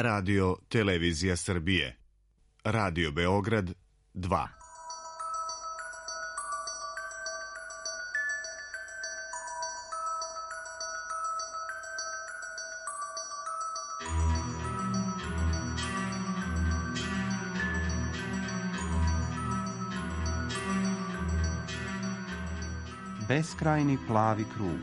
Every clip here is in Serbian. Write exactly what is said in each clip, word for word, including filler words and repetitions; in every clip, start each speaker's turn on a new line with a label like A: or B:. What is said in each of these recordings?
A: Radio Televizija Srbije. Radio Beograd dva.
B: Beskrajni plavi krug.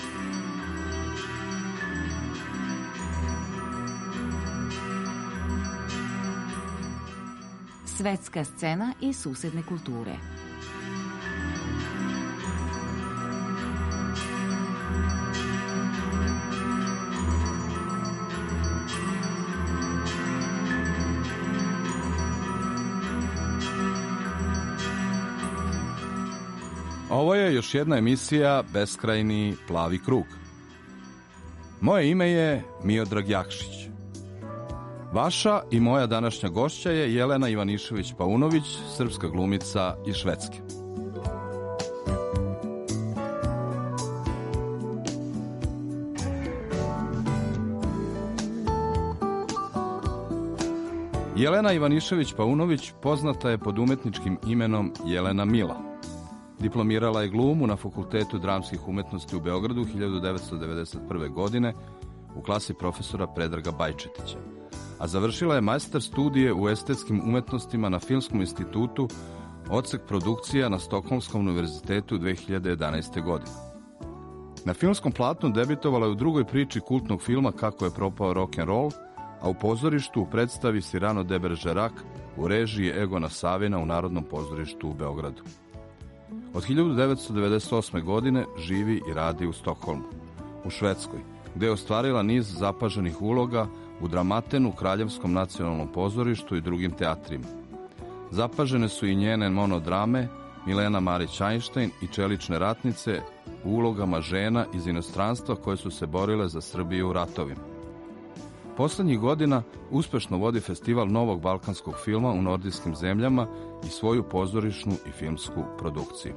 C: Svetska scena i susedne kulture.
D: Ovo je još jedna emisija Beskrajni plavi krug. Moje ime je Miodrag Jakšić. Vaša i moja današnja gošća je Jelena Ivanišević-Paunović, srpska glumica iz Švedske. Jelena Ivanišević-Paunović poznata je pod umetničkim imenom Jelena Mila. Diplomirala je glumu na Fakultetu dramskih umetnosti u Beogradu hiljadu devetsto devedeset prve. godine u klasi profesora Predraga Bajčetića, a završila je majster studije u estetskim umetnostima na Filmskom institutu, odsek produkcija na Stokholmskom univerzitetu dve hiljade jedanaeste. godine. Na filmskom platnu debitovala je u drugoj priči kultnog filma Kako je propao rock'n'roll, a u pozorištu u predstavi Cyrano de Bergerac u režiji Egona Savina u Narodnom pozorištu u Beogradu. Od hiljadu devetsto devedeset osme. godine živi i radi u Stokholmu, u Švedskoj, gde je ostvarila niz zapaženih uloga u Dramatenu, Kraljevskom nacionalnom pozorištu i drugim teatrima. Zapažene su i njene monodrame Milena Marić-Einstein i Čelične ratnice u ulogama žena iz inostranstva koje su se borile za Srbiju u ratovima. Poslednjih godina uspešno vodi festival novog balkanskog filma u nordijskim zemljama i svoju pozorišnu i filmsku produkciju.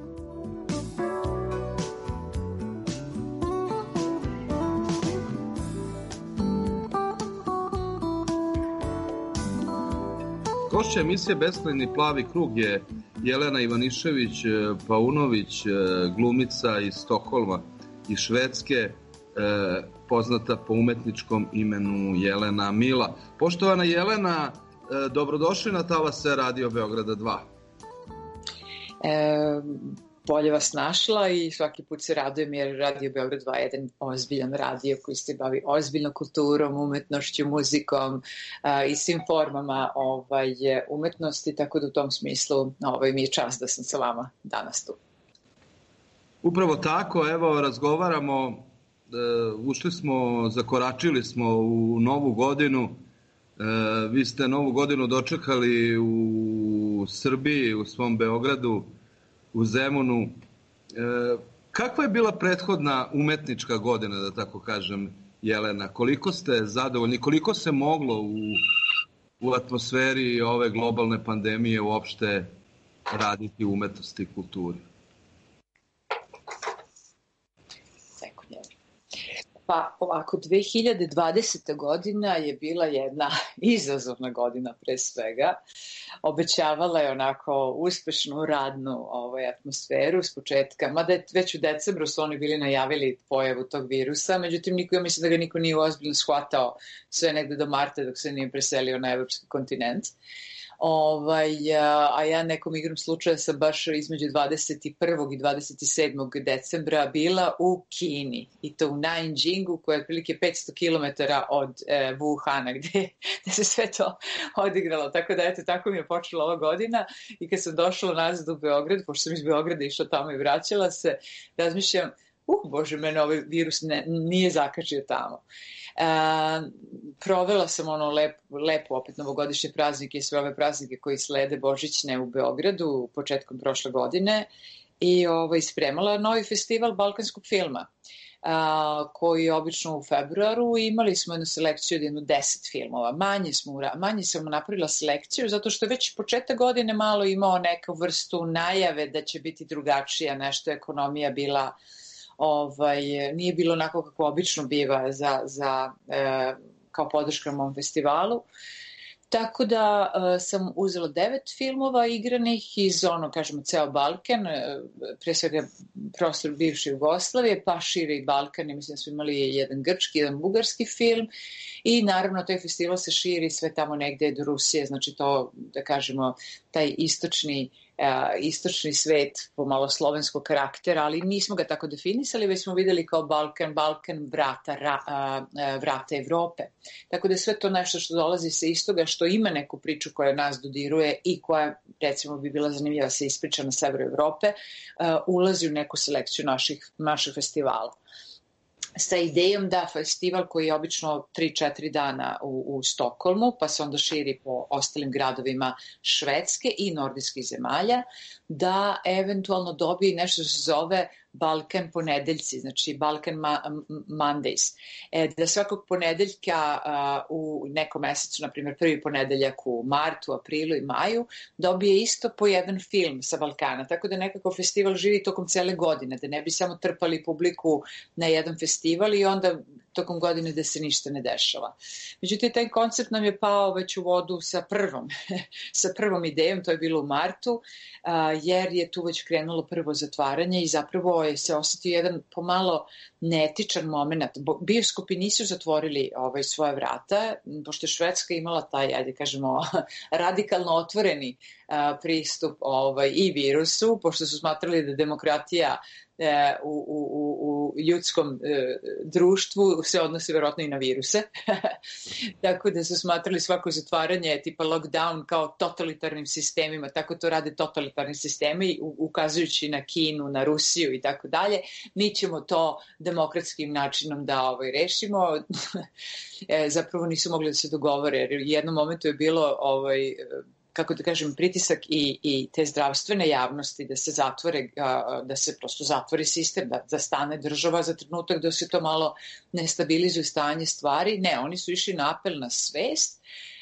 E: Gošća emisije Beskrajni plavi krug je Jelena Ivanišević-Paunović, glumica iz Stokholma i Švedske, poznata po umetničkom imenu Jelena Mila. Poštovana Jelena, dobrodošli na talase Radio Beograda dva.
F: E, bolje vas našla i svaki put se radujem jer Radio Beograd dva je jedan ozbiljan radio koji se bavi ozbiljnom kulturom, umetnošću, muzikom a, i svim formama ovaj, umetnosti, tako da u tom smislu ovaj, mi je čast da sam sa vama danas tu.
E: Upravo tako, evo razgovaramo. Ušli smo, zakoračili smo u novu godinu. Vi ste novu godinu dočekali u Srbiji, u svom Beogradu, u Zemunu. Kakva je bila prethodna umetnička godina, da tako kažem, Jelena? Koliko ste zadovoljni, koliko se moglo u, u atmosferi ove globalne pandemije uopšte raditi u umetnosti i kulturi?
F: Pa ovako, dve hiljade dvadeseta. godina je bila jedna izazovna godina pre svega. Obećavala je onako uspešnu radnu ovaj, atmosferu s početka, mada je već u decembru su oni bili najavili pojavu tog virusa, međutim niko, ja mislim da ga niko nije ozbiljno shvatao sve negde do marta dok se nije preselio na evropski kontinent. Ovaj, a ja nekom igrom slučaja sam baš između dvadeset prvog i dvadeset sedmog decembra bila u Kini i to u Nanjingu koja je otprilike petsto kilometara od e, Wuhana gde, gde se sve to odigralo, tako da eto tako mi je počela ova godina i kad sam došla nazad u Beograd, pošto sam iz Beograda išla tamo i vraćala se, razmišljam, uh, bože, mene ovaj virus ne, nije zakačio tamo. E, provela sam ono lep, lepo opet novogodišnje praznike i sve ove praznike koji slede božićne u Beogradu početkom prošle godine i ovaj, spremala novi festival balkanskog filma a, koji je obično u februaru. Imali smo jednu selekciju od jednu deset filmova. Manje, smo, manje sam napravila selekciju zato što već početak godine malo imao neku vrstu najave da će biti drugačija, nešto ekonomija bila ovaj, nije bilo onako kako obično biva za, za e, kao podrška mom festivalu. Tako da uh, sam uzela devet filmova igranih iz ono, kažemo, ceo Balkan, uh, pre svega prostor bivše Jugoslavije, pa šire i Balkan, i mislim da smo imali jedan grčki, jedan bugarski film i naravno taj festival se širi sve tamo negde do Rusije, znači to, da kažemo, taj istočni istočni svet pomalo slovenskog karaktera, ali nismo ga tako definisali, već smo videli kao Balkan, Balkan vrata, ra, vrata Evrope. Tako da je sve to nešto što dolazi sa istoga, što ima neku priču koja nas dodiruje i koja, recimo, bi bila zanimljiva se ispriča na severu Evrope, ulazi u neku selekciju naših, naših festivala. Sa idejom da festival koji je obično tri četiri dana u, u Stokholmu, pa se onda širi po ostalim gradovima Švedske i nordijskih zemalja, da eventualno dobije nešto što se zove Balkan ponedeljci, znači Balkan ma- Mondays. E, da svakog ponedeljka uh, u nekom mesecu, na primjer prvi ponedeljak u martu, aprilu i maju, dobije isto po jedan film sa Balkana, tako da nekako festival živi tokom cele godine, da ne bi samo trpali publiku na jedan festival i onda tokom godine da se ništa ne dešava. Međutim, taj koncept nam je pao već u vodu sa prvom, sa prvom idejom, to je bilo u martu, uh, jer je tu već krenulo prvo zatvaranje i zapravo je se osetio jedan pomalo neetičan moment. Bioskopi nisu zatvorili ovaj, svoje vrata, pošto je Švedska imala taj, ajde kažemo, radikalno otvoreni uh, pristup ovaj, i virusu, pošto su smatrali da demokratija U, u, u ljudskom e, društvu se odnosi verovatno i na viruse. Tako da su smatrali svako zatvaranje tipa lockdown kao totalitarnim sistemima, tako to rade totalitarni sistemi, ukazujući na Kinu, na Rusiju i tako dalje. Mi ćemo to demokratskim načinom da ovaj, rešimo. e, zapravo nisu mogli da se dogovore, jer u jednom momentu je bilo ovaj, kako da kažem, pritisak i, i te zdravstvene javnosti da se zatvore, da se prosto zatvori sistem, da, da stane država za trenutak da se to malo ne stabilizuje stanje stvari. Ne, oni su išli na apel na svest,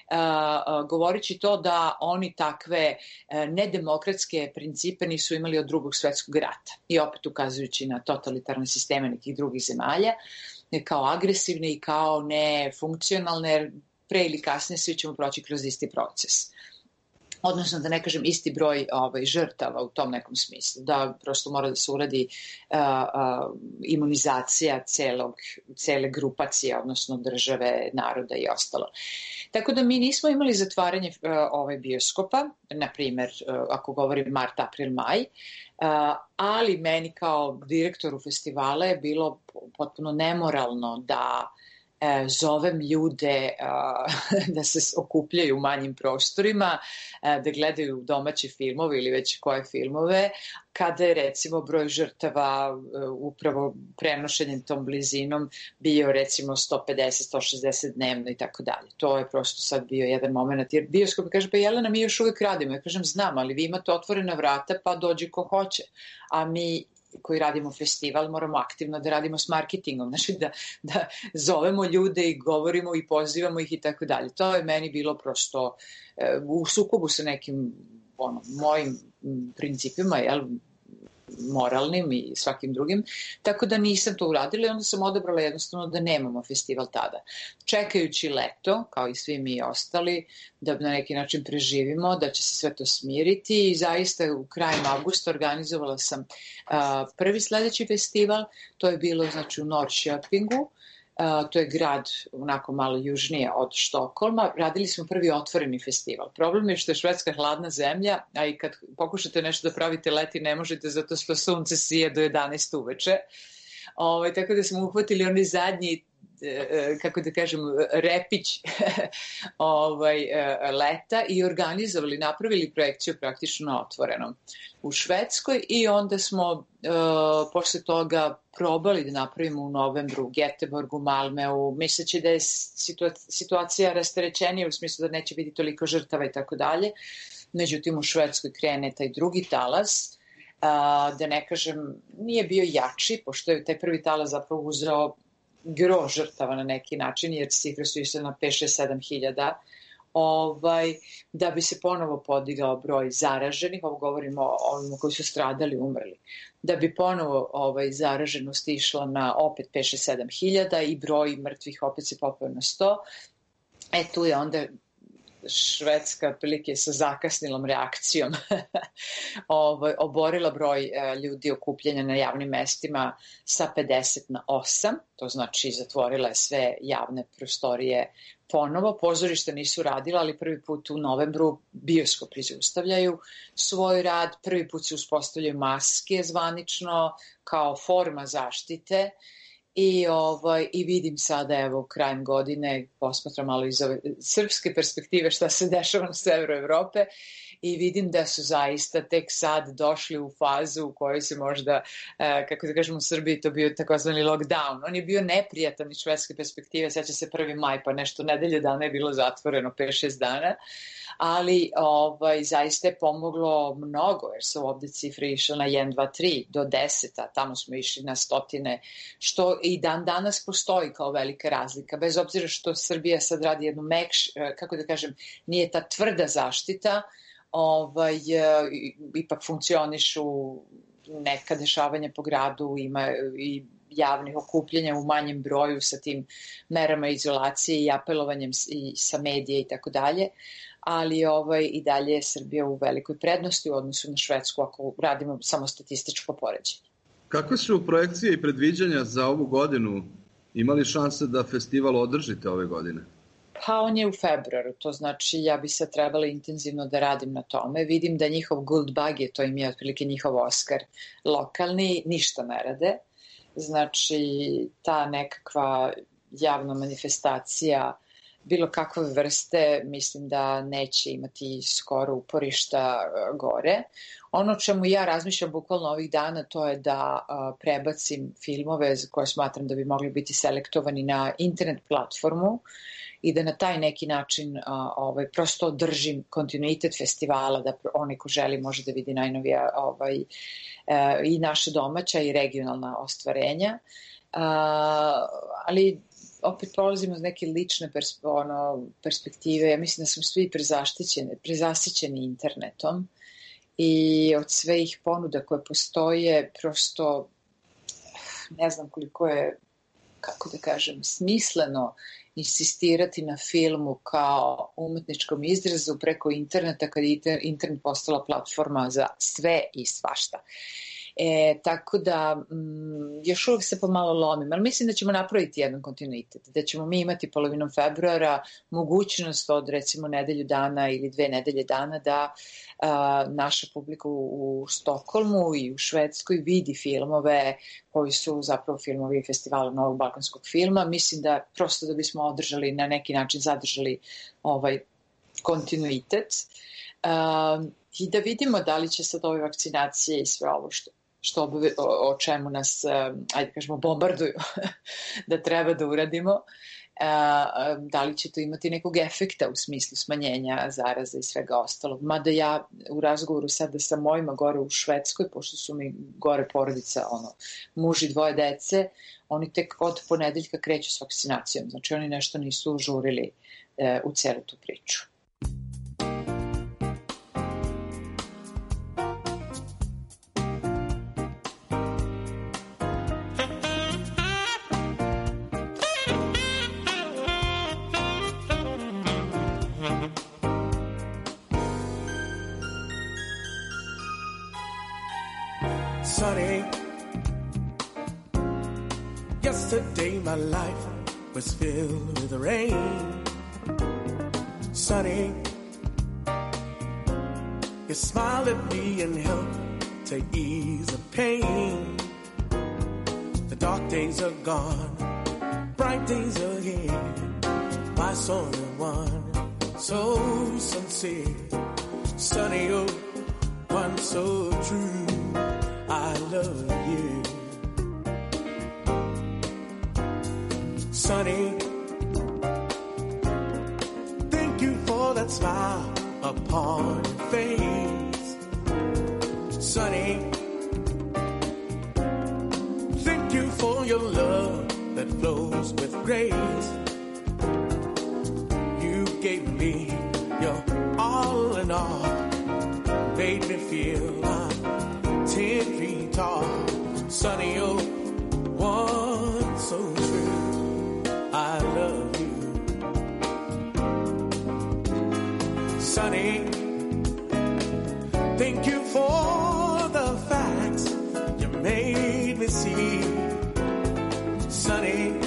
F: Uh, govoreći to da oni takve uh, nedemokratske principe nisu imali od drugog svetskog rata i opet ukazujući na totalitarne sisteme nekih drugih zemalja kao agresivne i kao nefunkcionalne, jer pre ili kasnije svi ćemo proći kroz isti proces. Odnosno, da ne kažem isti broj ovaj, žrtava u tom nekom smislu, da prosto mora da se uradi uh, uh, imunizacija celog, cele grupacije, odnosno države, naroda i ostalo. Tako da mi nismo imali zatvaranje uh, ovaj bioskopa, na primer, uh, ako govorim mart, april, maj, uh, ali meni kao direktoru festivala je bilo potpuno nemoralno da zovem ljude da se okupljaju u manjim prostorima, da gledaju domaće filmove ili već koje filmove, kada je recimo broj žrtava upravo prenošenjem tom blizinom bio recimo sto pedeset do sto šezdeset dnevno i tako dalje. To je prosto sad bio jedan moment, jer bioskop kaže, pa Jelena, mi još uvijek radimo. Ja kažem, znam, ali vi imate otvorena vrata, pa dođi ko hoće. A mi koji radimo festival, moramo aktivno da radimo s marketingom, znači da, da zovemo ljude i govorimo i pozivamo ih i tako dalje. To je meni bilo prosto e, u sukobu sa nekim ono, mojim principima, jel, moralnim i svakim drugim, tako da nisam to uradila i onda sam odabrala jednostavno da nemamo festival tada. Čekajući leto, kao i svi mi ostali, da na neki način preživimo, da će se sve to smiriti i zaista u krajem avgusta organizovala sam uh, prvi sledeći festival, to je bilo znači u Norrköpingu. Uh, to je grad onako malo južnije od Štokholma. Radili smo prvi otvoreni festival. Problem je što je Švedska hladna zemlja, a i kad pokušate nešto da pravite leti ne možete zato što sunce sije do jedanaest uveče. Ovaj, tako da smo uhvatili onaj zadnji, kako da kažem, repić ovaj, leta i organizovali, napravili projekciju praktično na otvorenom u Švedskoj i onda smo uh, posle toga probali da napravimo u novembru u Göteborgu, Malmeu, misleći da je situacija rasterećenija u smislu da neće biti toliko žrtava i tako dalje. Međutim, u Švedskoj krene taj drugi talas, uh, da ne kažem, nije bio jači, pošto je taj prvi talas zapravo uzeo gro žrtava na neki način, jer cifre su išle na pet, šest, sedam hiljada ovaj, da bi se ponovo podigao broj zaraženih, ovo govorimo o ovima koji su stradali, umrli, da bi ponovo ovaj, zaraženost išla na opet pet, šest, sedam hiljada i broj mrtvih opet se popeo na sto. E tu je onda Švedska otprilike sa zakasnilom reakcijom ovaj, oborila broj e, ljudi okupljanja na javnim mestima sa pedeset na osam, to znači zatvorila je sve javne prostorije ponovo. Pozorišta nisu radila, ali prvi put u novembru bioskopi zaustavljaju svoj rad, prvi put se uspostavljaju maske zvanično kao forma zaštite. I, ovaj, I vidim sada, evo, krajem godine, posmatram malo iz ove srpske perspektive šta se dešava na severu Evrope i vidim da su zaista tek sad došli u fazu u kojoj se možda, kako da kažemo u Srbiji, to bio takozvani lockdown. On je bio neprijatan iz švedske perspektive, seća se prvi maj, pa nešto nedelje dana je bilo zatvoreno, pet šest dana, ali ovaj, zaista je pomoglo mnogo, jer su ovde cifre išle na jedan, dva, tri do deset, a tamo smo išli na stotine, što i dan danas postoji kao velika razlika, bez obzira što Srbija sad radi jednu mekš, kako da kažem, nije ta tvrda zaštita, ovaj, ipak funkcionišu neka dešavanja po gradu, ima i javnih okupljenja u manjem broju sa tim merama izolacije i apelovanjem i sa medije i tako dalje, ali ovaj, i dalje je Srbija u velikoj prednosti u odnosu na Švedsku ako radimo samo statističko poređenje.
E: Kakve su projekcije i predviđanja za ovu godinu? Imali šanse da festival održite ove godine?
F: Pa on je u februaru, to znači ja bi sad trebala intenzivno da radim na tome. Vidim da njihov Guldbagge, to im je otprilike njihov Oskar lokalni, ništa ne rade. Znači ta nekakva javna manifestacija bilo kakve vrste, mislim da neće imati skoro uporišta gore. Ono čemu ja razmišljam bukvalno ovih dana, to je da a, prebacim filmove koje smatram da bi mogli biti selektovani na internet platformu i da na taj neki način a, ovaj, prosto održim kontinuitet festivala, da onaj ko želi može da vidi najnovija ovaj, e, i naše domaća i regionalna ostvarenja. A, ali opet polazimo iz neke lične perspe, ono, perspektive. Ja mislim da smo svi prezaštićeni, prezasićeni internetom i od svih ponuda koje postoje prosto ne znam koliko je, kako da kažem, smisleno insistirati na filmu kao umetničkom izrazu preko interneta kad je internet postala platforma za sve i svašta. E, tako da m, još uvijek se pomalo lomim, ali mislim da ćemo napraviti jedan kontinuitet, da ćemo mi imati polovinom februara mogućnost od recimo nedelju dana ili dve nedelje dana da a, naša publika u, u Stokholmu i u Švedskoj vidi filmove koji su zapravo filmovi festivala Novog balkanskog filma. Mislim da prosto da bismo održali, na neki način zadržali ovaj kontinuitet a, i da vidimo da li će sad ove vakcinacije i sve ovo što što obave, o, o čemu nas, ajde kažemo, bombarduju da treba da uradimo, da li će to imati nekog efekta u smislu smanjenja zaraza i svega ostalog. Mada ja u razgovoru sada sa mojima gore u Švedskoj, pošto su mi gore porodica, ono, muž i dvoje dece, oni tek od ponedeljka kreću s vakcinacijom. Znači oni nešto nisu užurili e, u celu tu priču.
G: Sunny, yesterday my life was filled with rain. Sunny, you smiled at me and helped to ease the pain. The dark days are gone, bright days are here. My someone so sincere, Sunny, oh, one so true. I love you, Sunny. Thank you for that smile upon your face, Sunny. Thank you for your love that flows with grace. You gave me your all in all, made me feel I'm ten feet tall. Sonny, you're one so true. I love you. Sonny, thank you for the facts you made me see. Sonny,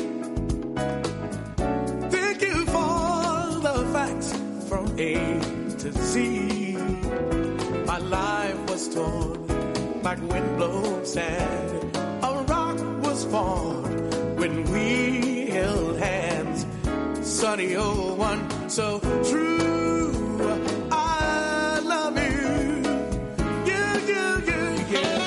G: thank you for the facts from A to Z. My life was torn like windblown sand. A rock was formed when we held hands. Sonny, oh, one so true. I love you. Yeah, yeah, yeah, yeah.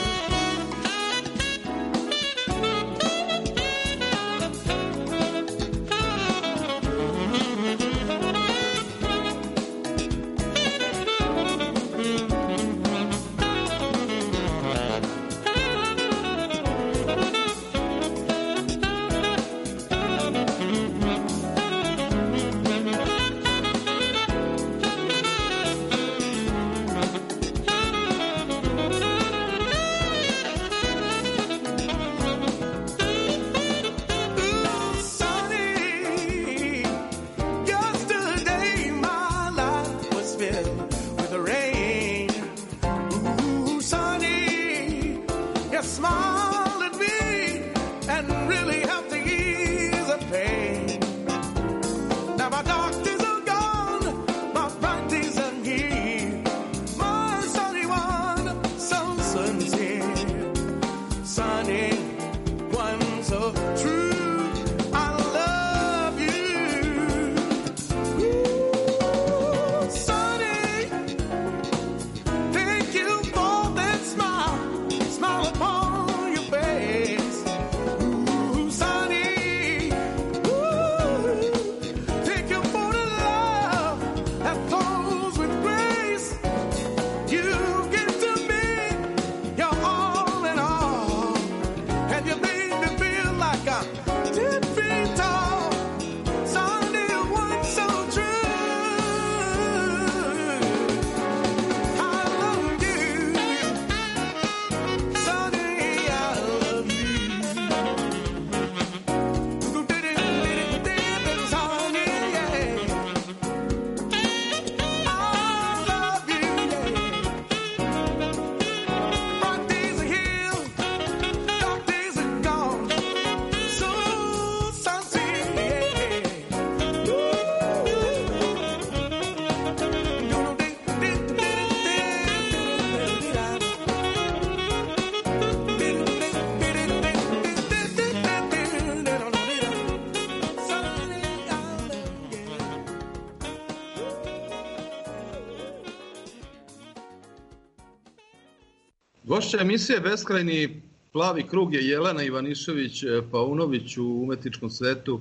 E: Gošća emisije Beskrajni plavi krug je Jelena Ivanišević-Paunović u umetničkom svetu,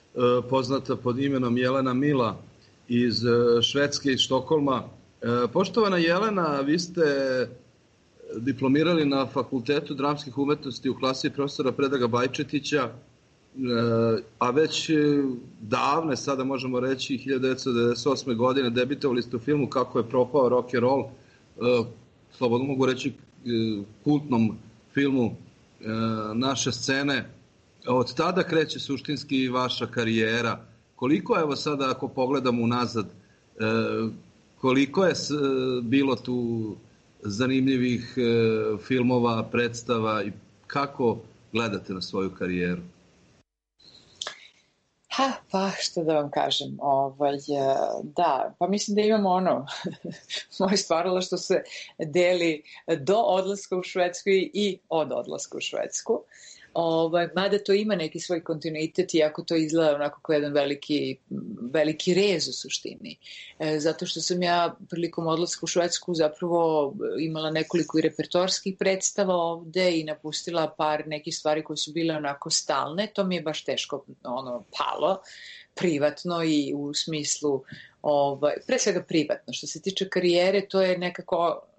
E: poznata pod imenom Jelena Mila iz Švedske, iz Štokholma. Poštovana Jelena, vi ste diplomirali na Fakultetu dramskih umetnosti u klasi profesora Predraga Bajčetića, a već davne, sada možemo reći, hiljadu devetsto devedeset osme. godine debitovali ste u filmu Kako je propao rock and roll, slobodno mogu reći kultnom filmu naše scene. Od tada kreće suštinski vaša karijera. Koliko, evo sada ako pogledamo unazad, koliko je bilo tu zanimljivih filmova, predstava i kako gledate na svoju karijeru?
F: Ha, pa što da vam kažem, ovaj, da, pa mislim da imamo ono, moje stvaralo što se deli do odlaska u Švedsku i od odlaska u Švedsku. Ovaj, mada to ima neki svoj kontinuitet, iako to izgleda onako kao jedan veliki, veliki rez u suštini. E, zato što sam ja prilikom odlaska u Švedsku zapravo imala nekoliko i repertoarskih predstava ovde i napustila par nekih stvari koje su bile onako stalne. To mi je baš teško ono, palo, privatno i u smislu, ovaj, pre svega privatno. Što se tiče karijere, to je nekako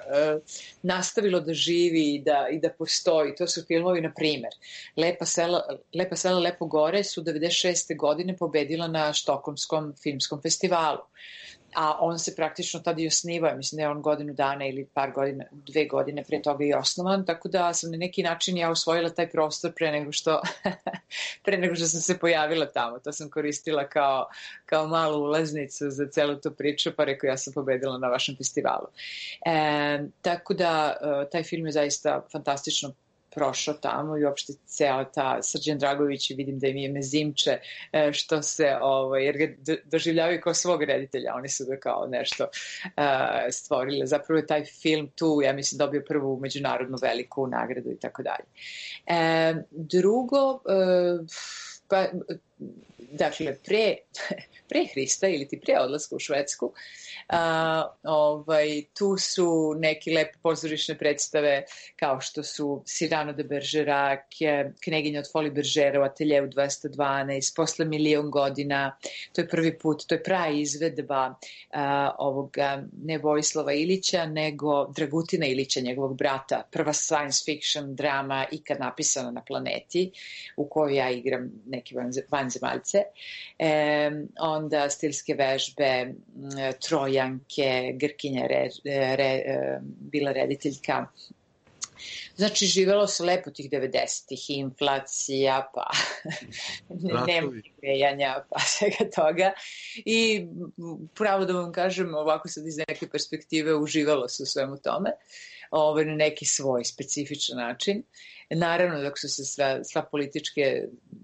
F: uh, nastavilo da živi i da, i da postoji. To su filmovi, na primer, Lepa sela, Lepa sela, Lepo gore su devedeset šeste godine pobedila na Štokholmskom filmskom festivalu. A on se praktično tada i osnivao, mislim da je on godinu dana ili par godina, dve godine pre toga i osnovan, tako da sam na neki način ja usvojila taj prostor pre nego što, pre nego što sam se pojavila tamo. To sam koristila kao, kao malu ulaznicu za celu tu priču, pa rekao ja sam pobedila na vašem festivalu. E, tako da taj film je zaista fantastično prošao tamo i uopšte cijela ta Srđan Dragović, vidim da im je mezimče što se, ovaj, jer ga doživljavaju kao svog reditelja, oni su ga kao nešto uh, stvorili. Zapravo je taj film tu, ja mislim, dobio prvu međunarodnu veliku nagradu i tako dalje. E, drugo, uh, pa, dakle, pre, pre Hrista ili ti pre odlaska u Švedsku, Uh, ovaj, tu su neke lepe pozorišne predstave kao što su Cyrano de Bergerac, Kneginja od Folies Bergère u Ateljeu dvesta dvanaest, Posle milion godina, to je prvi put, to je prava izvedba uh, ovoga, ne Vojislava Ilića, nego Dragutina Ilića, njegovog brata, prva science fiction drama ikad napisana na planeti, u kojoj ja igram neke vanzemaljce. E, onda stilske vežbe, Troja Janke, Grkinja re, re, bila rediteljka. Znači, živelo se lepo tih devedesetih, inflacija, pa nema grejanja, pa svega toga. I pravo da vam kažem, ovako sad iz neke perspektive uživalo se u svemu tome, ovaj, na neki svoj specifičan način. Naravno, dok su se sva, sva političke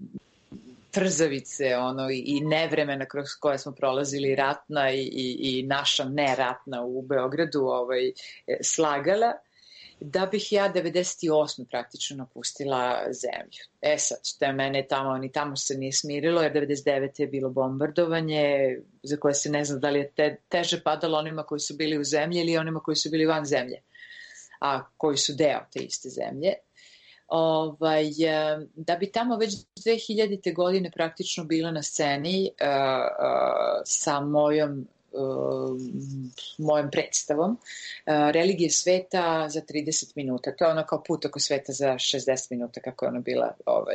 F: trzavice ono, i nevremena kroz koje smo prolazili, ratna i, i, i naša neratna u Beogradu ovaj, slagala, da bih ja devedeset osme praktično napustila zemlju. E sad, što je mene tamo, ni tamo se nije smirilo, jer devedeset devete je bilo bombardovanje, za koje se ne zna da li je te, teže padalo onima koji su bili u zemlji ili onima koji su bili van zemlje, a koji su deo te iste zemlje. Ovaj, da bi tamo već dve hiljadite godine praktično bila na sceni uh, uh, sa mojom, uh, mojom predstavom uh, Religije sveta za trideset minuta. To je ono kao Put oko sveta za šezdeset minuta, kako je ono bila ovaj,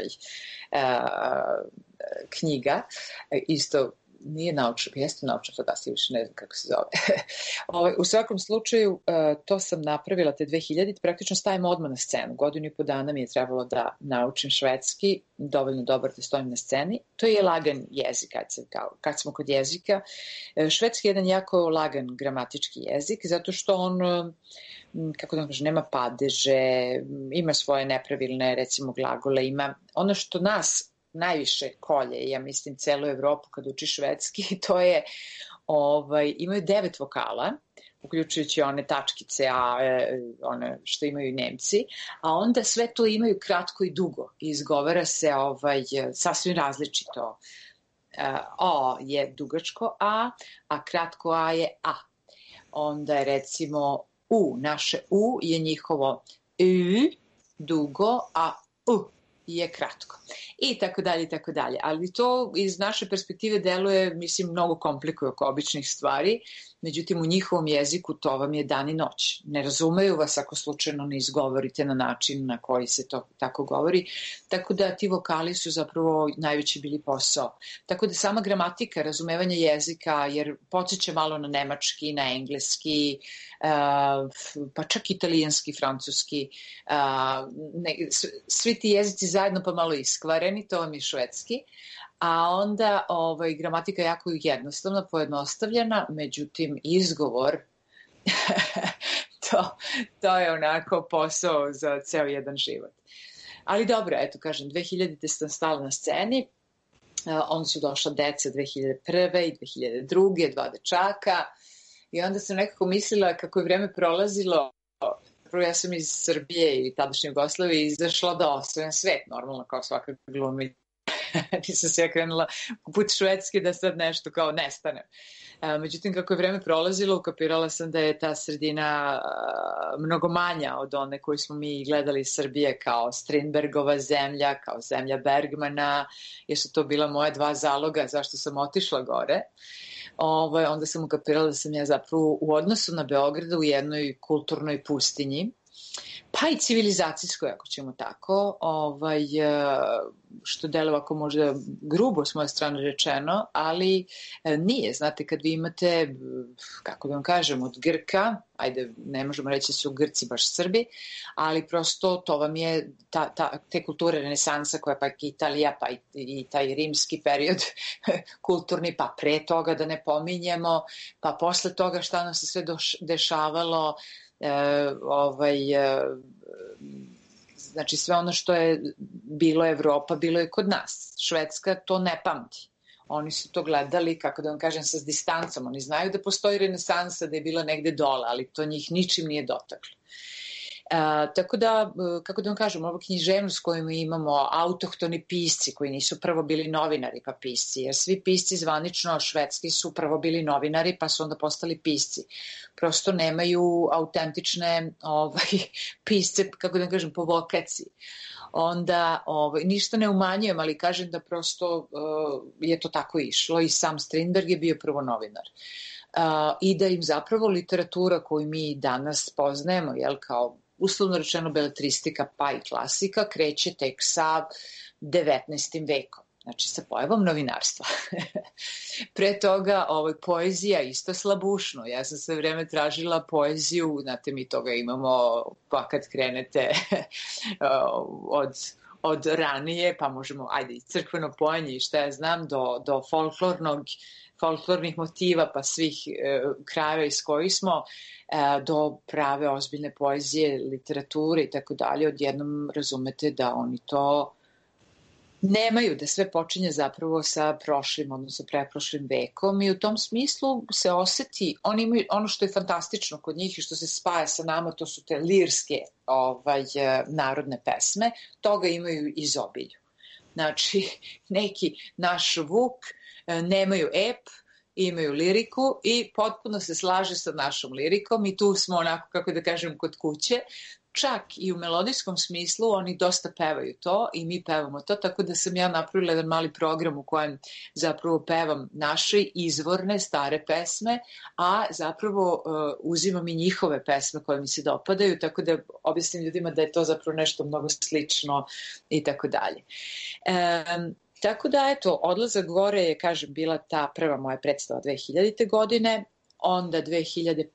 F: uh, knjiga. Isto nije naučno, jeste naučno fantastika, više ne znam kako se zove. Ovaj, u svakom slučaju, to sam napravila te dve hiljadite, praktično stajem odmah na scenu. Godinu i po dana mi je trebalo da naučim švedski, dovoljno dobar da stojim na sceni. To je lagan jezik, kad, se, kao, kad smo kod jezika. Švedski je jedan jako lagan gramatički jezik, zato što on, kako da kažem, nema padeže, ima svoje nepravilne, recimo, glagole, ima ono što nas najviše kolje, ja mislim, celu Evropu kad uči švedski, to je, ovaj, imaju devet vokala, uključujući one tačkice, a one što imaju i Nemci, a onda sve to imaju kratko i dugo i izgovara se ovaj, sasvim različito. O je dugačko A, a kratko A je A. Onda je recimo U, naše U je njihovo U, dugo, a U je kratko. I tako dalje, i tako dalje. Ali to iz naše perspektive deluje, mislim, mnogo komplikuje oko običnih stvari. Međutim, u njihovom jeziku to vam je dan i noć. Ne razumeju vas ako slučajno ne izgovorite na način na koji se to tako govori. Tako da ti vokali su zapravo najveći bili posao. Tako da sama gramatika, razumevanje jezika, jer podsjeća malo na nemački, na engleski, uh, pa čak italijanski, francuski, uh, ne, svi ti jezici zajedno pa malo iskvareni, to vam je švedski. A onda ovaj, gramatika je jako jednostavna, pojednostavljena, međutim izgovor, to, to je onako posao za ceo jedan život. Ali dobro, eto kažem, dve hiljadite sam stala na sceni, onda su došla deca dve hiljade prve i dve hiljade druge, dva dečaka, i onda sam nekako mislila kako je vreme prolazilo. Prvo, ja sam iz Srbije ili tadašnje Jugoslavije izašla da osvojim svet, normalno kao svaka glumica. Nisam se ja krenula u put Švedske da sad nešto kao nestane. Međutim, kako je vreme prolazilo, ukapirala sam da je ta sredina mnogo manja od one koju smo mi gledali iz Srbije kao Strindbergova zemlja, kao zemlja Bergmana, jer su to bila moja dva zaloga zašto sam otišla gore. ovaj, onda sam ukapirala da sam ja zapravo u odnosu na Beograd u jednoj kulturnoj pustinji, pa i civilizacijskoj, ako ćemo tako, ovaj, što delo ovako možda grubo s moje strane rečeno, ali nije. Znate, kad vi imate, kako da vam kažem, od Grka, ajde, ne možemo reći da su Grci baš Srbi, ali prosto to vam je ta, ta, te kulture renesansa koja pa Italija, pa i, i taj rimski period kulturni, pa pre toga da ne pominjemo, pa posle toga šta nam se sve doš, dešavalo, E, ovaj, e, znači sve ono što je bilo Evropa, bilo je kod nas. Švedska to ne pamti. Oni su to gledali, kako da vam kažem, sa distancom. Oni znaju da postoji renesansa, da je bila negde dole, ali to njih ničim nije dotaklo. E, tako da, kako da vam kažem, ovo književnost koju mi imamo, autohtoni pisci koji nisu prvo bili novinari pa pisci, jer svi pisci zvanično švedski su prvo bili novinari pa su onda postali pisci. Prosto nemaju autentične ovaj, pisce, kako da vam kažem, po vokaciji. Onda ovaj, ništa ne umanjujem, ali kažem da prosto uh, je to tako išlo i sam Strindberg je bio prvo novinar. Uh, I da im zapravo literatura koju mi danas poznajemo, jel, kao uslovno rečeno beletristika pa i klasika, kreće tek sa devetnaestim vekom, znači sa pojavom novinarstva. Pre toga ovaj, poezija isto slabušno. Ja sam sve vreme tražila poeziju, znate mi toga imamo pa kad krenete od, od ranije, pa možemo, ajde, i crkveno pojenje i šta ja znam, do, do folklornog folklornih motiva pa svih e, krajeva iz kojih smo, e, do prave ozbiljne poezije, literature i tako dalje, odjednom razumete da oni to nemaju, da sve počinje zapravo sa prošlim, odnosno preprošlim vekom i u tom smislu se oseti, oni imaju, ono što je fantastično kod njih i što se spaja sa nama, to su te lirske ovaj, narodne pesme, toga imaju izobilju. Znači, neki naš Vuk nemaju ep, imaju liriku i potpuno se slaže sa našom lirikom i tu smo onako, kako da kažem, kod kuće. Čak i u melodijskom smislu oni dosta pevaju to i mi pevamo to, tako da sam ja napravila jedan mali program u kojem zapravo pevam naše izvorne stare pesme, a zapravo uh, uzimam i njihove pesme koje mi se dopadaju, tako da objasnim ljudima da je to zapravo nešto mnogo slično i tako dalje. Um, Tako da, eto, Odlazak gore je, kažem, bila ta prva moja predstava dve hiljadite godine, onda dve hiljade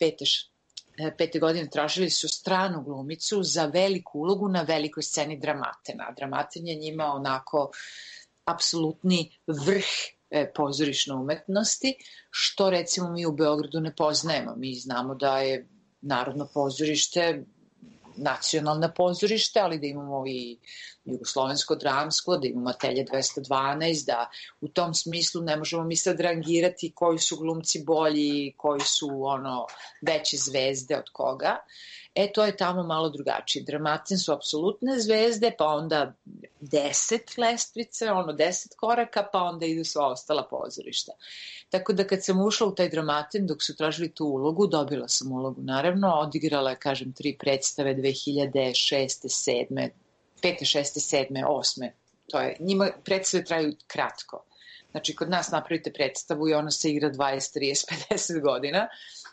F: pete godine tražili su stranu glumicu za veliku ulogu na velikoj sceni Dramatena. Dramaten je njima onako apsolutni vrh pozorišne umetnosti, što recimo mi u Beogradu ne poznajemo. Mi znamo da je Narodno pozorište nacionalno pozorište, ali da imamo i jugoslovensko dramsko, da imamo Atelje dvesta dvanaest, da u tom smislu ne možemo mi sad rangirati koji su glumci bolji, koji su ono veće zvezde od koga. E, to je tamo malo drugačije. Dramaten su apsolutne zvezde, pa onda deset lestvice, ono deset koraka, pa onda idu sva ostala pozorišta. Tako da kad sam ušla u taj Dramaten, dok su tražili tu ulogu, dobila sam ulogu, naravno, odigrala je, kažem, tri predstave dve hiljade šeste, sedme, pete, šeste, sedme, osme. To je, njima predstave traju kratko. Znači, kod nas napravite predstavu i ona se igra dvadeset, trideset, pedeset godina,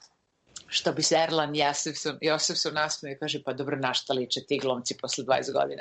F: što bi se Erland Josefson, Josefson nasmeo i kaže, pa dobro, na šta liče ti glumci posle dvadeset godina?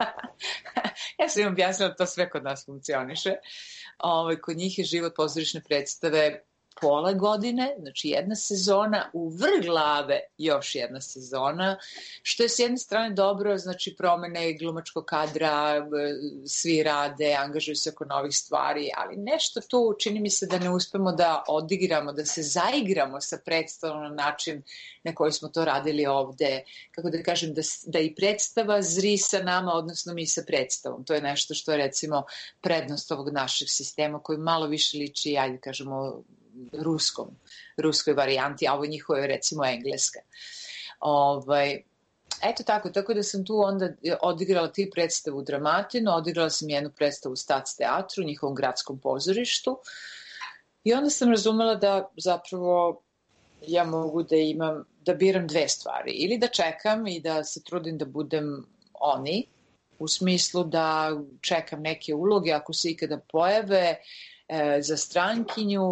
F: Ja sam im objasnila da to sve kod nas funkcioniše. Ovaj, kod njih je život pozorišne predstave pola godine, znači jedna sezona, u vrh glave još jedna sezona, što je s jedne strane dobro, znači promene glumačkog kadra, svi rade, angažuju se oko novih stvari, ali nešto tu čini mi se da ne uspemo da odigramo, da se zaigramo sa predstavom na način na koji smo to radili ovde, kako da kažem, da, da i predstava zri sa nama, odnosno mi sa predstavom. To je nešto što je recimo prednost ovog našeg sistema koji malo više liči, ajde kažemo, ruskom, ruskoj varijanti, a ovo njihove je recimo engleska. Ovaj, eto tako, tako da sam tu onda odigrala ti predstavu u Dramatinu, odigrala sam jednu predstavu u Stac teatru, njihovom gradskom pozorištu i onda sam razumela da zapravo ja mogu da imam, da biram dve stvari, ili da čekam i da se trudim da budem oni, u smislu da čekam neke uloge, ako se ikada pojave, e, za strankinju,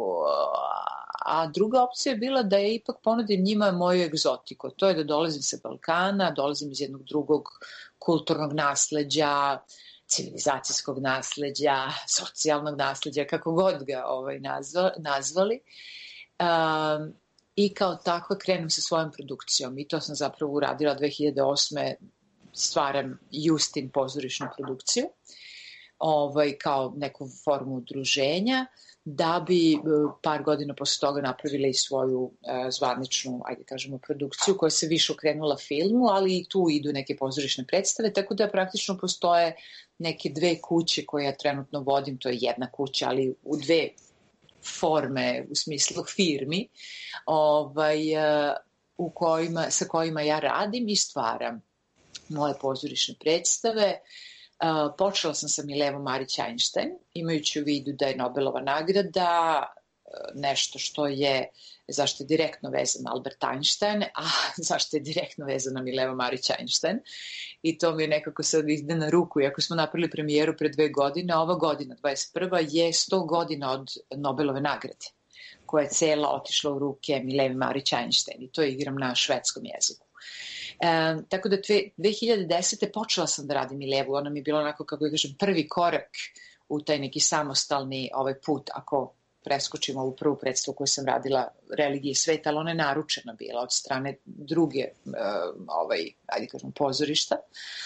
F: a druga opcija je bila da je ipak ponudim njima moju egzotiku. To je da dolazim sa Balkana, dolazim iz jednog drugog kulturnog nasleđa, civilizacijskog nasleđa, socijalnog nasleđa, kako god ga ovaj, nazva, nazvali. Um, I kao tako krenem sa svojom produkcijom. I to sam zapravo uradila dve hiljade osme. Stvaram Justin pozorišnu produkciju ovaj, kao neku formu udruženja, da bi par godina posle toga napravila i svoju uh, zvaničnu, ajde kažemo, produkciju koja se više okrenula filmu, ali i tu idu neke pozorišne predstave, tako da praktično postoje neke dve kuće koje ja trenutno vodim, to je jedna kuća, ali u dve forme, u smislu firmi, ovaj, uh, u kojima, sa kojima ja radim i stvaram moje pozorišne predstave. Uh, počela sam sa Milevom Marić Einstein, imajući u vidu da je Nobelova nagrada uh, nešto što je, zašto je direktno vezana Albert Einstein, a zašto je direktno vezana Mileva Marić Einstein. I to mi je nekako sad ide na ruku. Iako smo napravili premijeru pre dve godine, ova godina, dvadeset prva, je sto godina od Nobelove nagrade, koja je cela otišla u ruke Milevi Marić Einstein. I to igram na švedskom jeziku. E, tako da dve hiljade desete. počela sam da radim Milevu, ona mi je bila onako, kako ja kažem, prvi korak u taj neki samostalni ovaj put, ako preskočimo ovu prvu predstavu koju sam radila, Religije i svet, ali ona je naručena bila od strane druge e, ovaj, ajde kažem, pozorišta.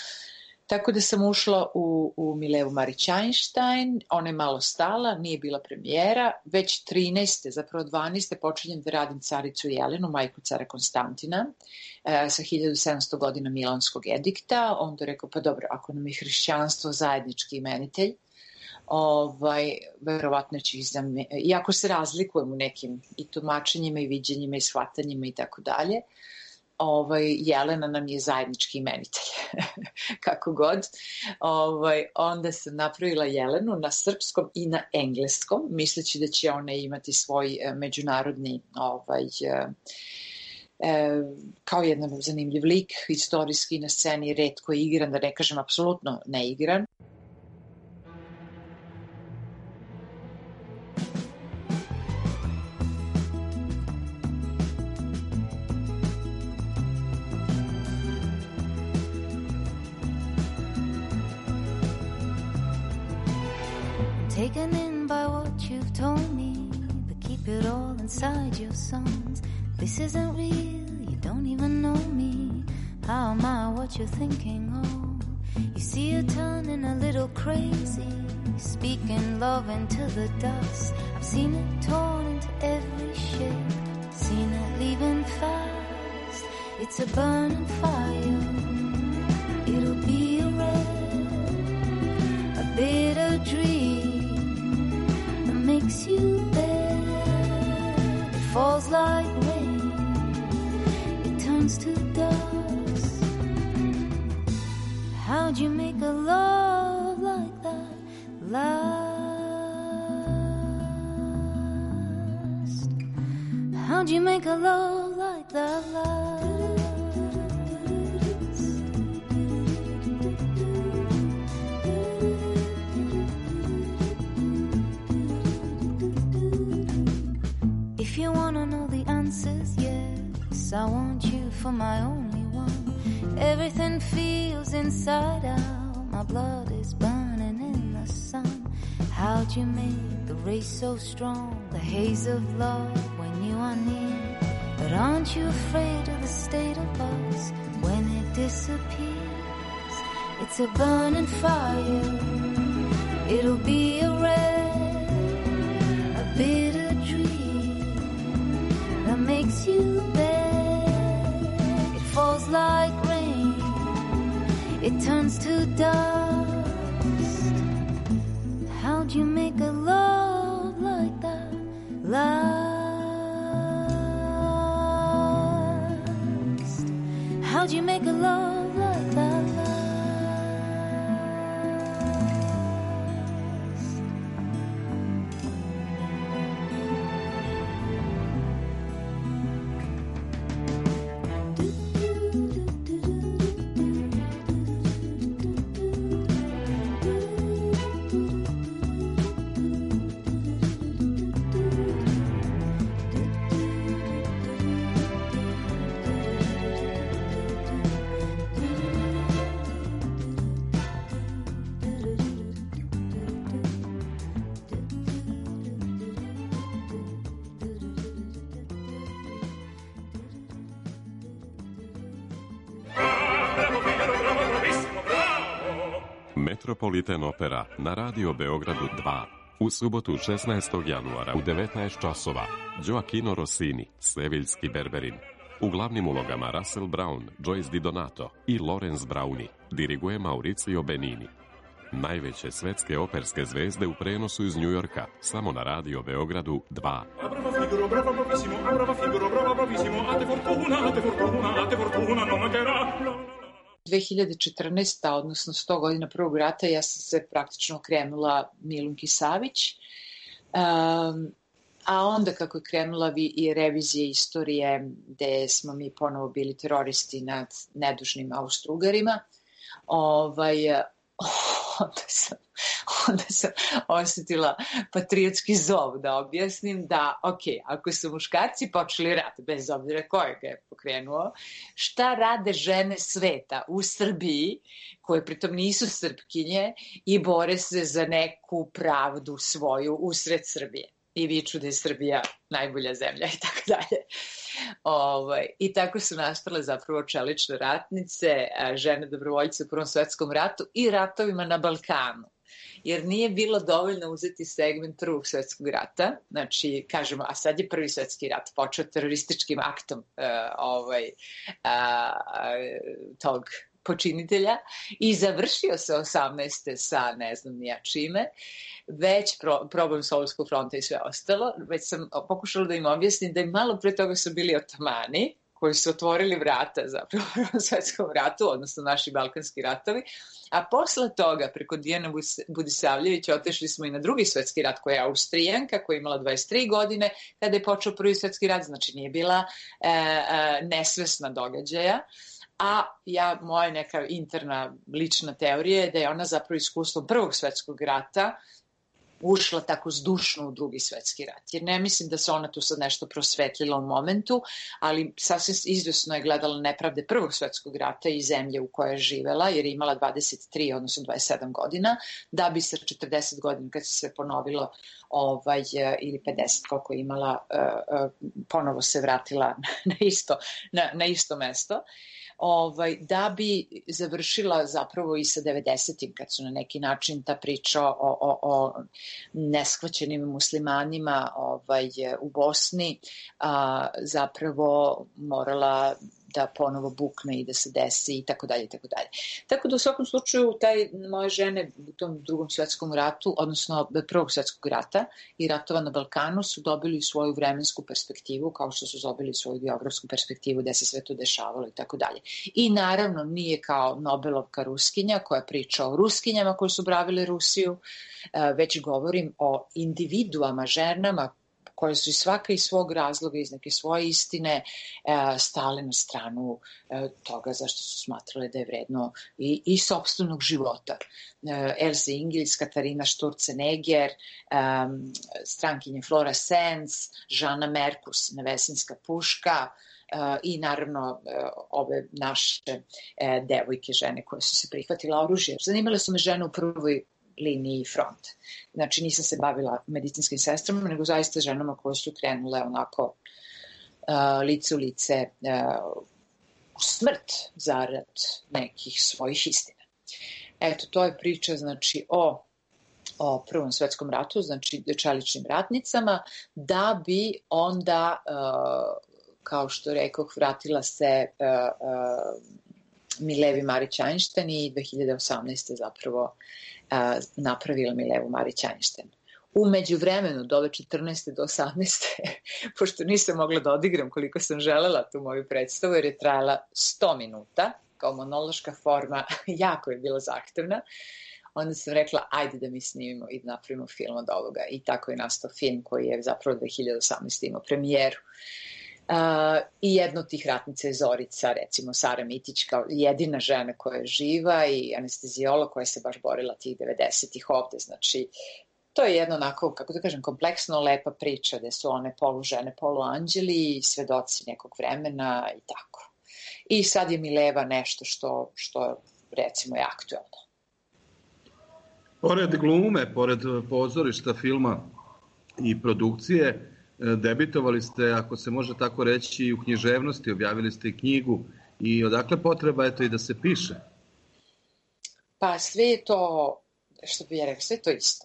F: Tako da sam ušla u, u Milevu Marić Einstein, ona je malo stala, nije bila premijera, već trinaeste, zapravo dvanaeste počinjem da radim Caricu Jelenu, majku cara Konstantina, e, sa hiljadu sedamsto godina Milanskog edikta. Onda rekao, pa dobro, ako nam je hrišćanstvo zajednički imenitelj, ovaj, verovatno će izdam, iako se razlikujem u nekim i tumačenjima i viđenjima i shvatanjima i tako dalje, ovaj, Jelena nam je zajednički imenitelj, kako god. Ovaj, onda sam napravila Jelenu na srpskom i na engleskom, misleći da će ona imati svoj e, međunarodni, ovaj, e, e, kao jedan zanimljiv lik, istorijski na sceni, retko igran, da ne kažem apsolutno neigran.
H: Taken in by what you've told me, but keep it all inside your songs. This isn't real, you don't even know me. How am I what you're thinking of? You see her turning a little crazy, speaking love into the dust. I've seen it torn into every shape, seen it leaving fast. It's a burning fire, it'll be a red, a bitter dream makes you bad. It falls like rain, it turns to dust. How'd you make a love like that last? How'd you make a love like that last? If you wanna know the answers, yes, I want you for my only one. Everything feels inside out, my blood is burning in the sun. How'd you make the race so strong, the haze of love when you are near? But aren't you afraid of the state of us when it disappears? It's a burning fire, it'll be a red, a bitter dream that makes you bad. It falls like rain, it turns to dust. How'd you make a love like that last? How'd you make a love like that last?
I: Metropolitan Opera na Radio Beogradu dva. U subotu šesnaestog januara u devetnaest časova Gioacchino Rossini, Seviljski Berberin. U glavnim ulogama Russell Brown, Joyce Di Donato i Lawrence Browni. Diriguje Mauricio Benini. Najveće svetske operske zvezde u prenosu iz Njujorka, samo na Radio Beogradu dva.
F: dve hiljade četrnaeste. odnosno sto godina prvog rata, ja sam se praktično okrenula Milunki Savić. Um, a onda kako je krenula i revizija istorije gde smo mi ponovo bili teroristi nad nedužnim Austrougarima, ovaj, onda sam, onda sam osetila patriotski zov da objasnim da, ok, ako su muškarci počeli rat, bez obzira koje ga je pokrenuo, šta rade žene sveta u Srbiji, koje pritom nisu Srpkinje i bore se za neku pravdu svoju usred Srbije i viču da je Srbija najbolja zemlja i tako dalje. Ovaj, I tako su nastale zapravo čelične ratnice, žene dobrovoljce u Prvom svetskom ratu i ratovima na Balkanu. Jer nije bilo dovoljno uzeti segment Prvog svetskog rata, znači, kažemo, a sad je Prvi svetski rat počeo terorističkim aktom uh, ovaj, uh, tog počinitelja i završio se osamnaeste sa ne znam nija čime, već pro, problem Solunskog fronta i sve ostalo, već sam pokušala da im objasnim da i malo pre toga su bili Otomani, koji su otvorili vrata za Prvom svetskom ratu, odnosno naši balkanski ratovi, a posle toga, preko Dijana Budisavljevića, otešli smo i na Drugi svetski rat, koja je Austrijanka, koja je imala dvadeset tri godine, kada je počeo Prvi svetski rat, znači nije bila e, e, nesvesna događaja. A ja, moja neka interna lična teorija je da je ona zapravo iskustvom Prvog svetskog rata ušla tako zdušno u Drugi svetski rat. Jer ne mislim da se ona tu sad nešto prosvetlila u momentu, ali sasvim izvesno je gledala nepravde Prvog svetskog rata i zemlje u kojoj je živela, jer je imala dvadeset tri, odnosno dvadeset sedam godina, da bi sa četrdeset godina, kad se sve ponovilo, ovaj, ili pedeset, koliko je imala, ponovo se vratila na isto, na, na isto mesto. Ovaj, da bi završila zapravo i sa devedesetim, kad su na neki način ta priča o, o, o neshvaćenim muslimanima ovaj, u Bosni a, zapravo morala da ponovo bukne i da se desi i tako dalje i tako dalje. Tako da u svakom slučaju taj moje žene u tom Drugom svetskom ratu, odnosno Prvog svetskog rata i ratova na Balkanu su dobili svoju vremensku perspektivu, kao što su dobili svoju geografsku perspektivu gde se sve to dešavalo i tako dalje. I naravno nije kao Nobelovka Ruskinja koja priča o Ruskinjama koje su bravile Rusiju, već govorim o individuama, ženama koje su i svaka iz svog razloga, iz neke svoje istine e, stale na stranu e, toga zašto su smatrale da je vredno i, i sopstvenog života. E, Elsa Ingils, Katarina Šturcenegger, e, strankinje Flora Sens, Žana Merkus, Nevesinska puška, e, i naravno e, ove naše e, devojke, žene koje su se prihvatila oružje. Zanimale su me žene u prvoj liniji fronta. Znači nisam se bavila medicinskim sestrama, nego zaista ženama koje su krenule onako uh, lice u lice uh, u smrt zarad nekih svojih istina. Eto, to je priča znači o, o Prvom svetskom ratu, znači čeličnim ratnicama, da bi onda, uh, kao što rekoh, vratila se uh, uh, Milevi Marić Einstein i dve hiljade osamnaeste zapravo a, napravila Milevu Marić Einstein. U međuvremenu, od ove četrnaeste do osamnaeste, pošto nisam mogla da odigram koliko sam želela tu moju predstavu, jer je trajala sto minuta, kao monološka forma, jako je bila zahtevna, onda sam rekla, ajde da mi snimimo i da napravimo film od ovoga. I tako je nastao film koji je zapravo dve hiljade osamnaeste imao premijeru. Uh, I jedna od tih ratnica je Zorica, recimo Sara Mitić, kao jedina žena koja je živa i anestezijolog koja se baš borila tih devedesetih ovde. Znači, to je jedno onako, kako da kažem, kompleksno lepa priča gde su one polu žene, polu anđeli i svedoci nekog vremena i tako. I sad je Mileva nešto što, što recimo je aktuelno.
E: Pored glume, pored pozorišta, filma i produkcije, debitovali ste, ako se može tako reći, i u književnosti, objavili ste i knjigu i odakle potreba eto i da se piše?
F: Pa sve je to, što bi ja rekao, sve je to isto.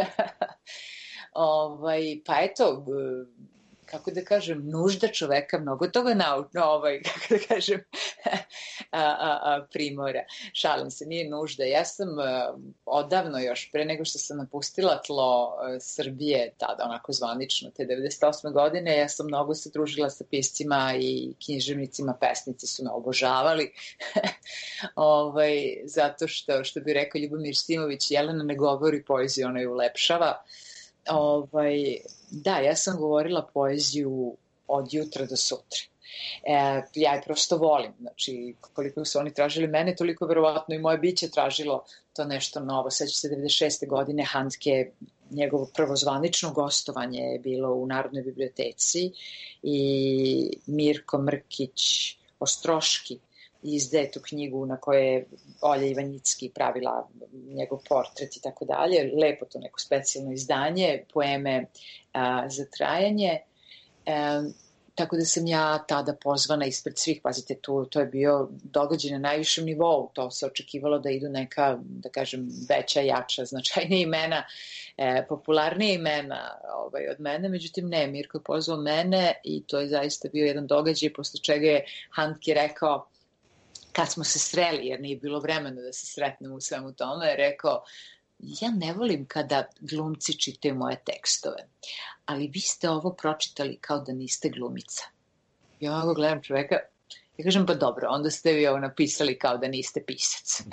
F: ovaj, pa eto, kako da kažem, nužda čoveka mnogo toga naučno, ovaj, kako da kažem, a, a, a, primora. Šalim se, nije nužda. Ja sam a, odavno još, pre nego što sam napustila tlo a, Srbije, tada onako zvanično, te devedeset osme godine, ja sam mnogo se družila sa piscima i književnicima, pesnici su me obožavali. ovaj, zato što, što bi rekao Ljubomir Stimović, Jelena ne govori poeziju, ona ju ulepšava. Ovaj, da, ja sam govorila poeziju od jutra do sutra. E, ja je prosto volim, znači koliko su oni tražili mene, toliko verovatno i moje biće tražilo to nešto novo. Sećam se devedeset šeste godine Handke, njegovo prvo zvanično gostovanje je bilo u Narodnoj biblioteci i Mirko Mrkić Ostroški izdaje tu knjigu na kojoj je Olja Ivanjicki pravila njegov portret i tako dalje. Lepo to neko specijalno izdanje, poeme a, za trajanje. E, tako da sam ja tada pozvana ispred svih, pazite, tu, to je bio događaj na najvišem nivou, to se očekivalo da idu neka, da kažem, veća, jača, značajnija imena, e, popularnija imena ovaj, od mene, međutim ne, Mirko je pozvao mene i to je zaista bio jedan događaj, posle čega je Handke rekao, kad smo se sreli, jer nije bilo vremena da se sretnemo u svemu tome, je rekao, ja ne volim kada glumci čitaju moje tekstove, ali vi ste ovo pročitali kao da niste glumica. Ja ovako gledam čoveka, ja kažem, pa dobro, onda ste vi ovo napisali kao da niste pisac.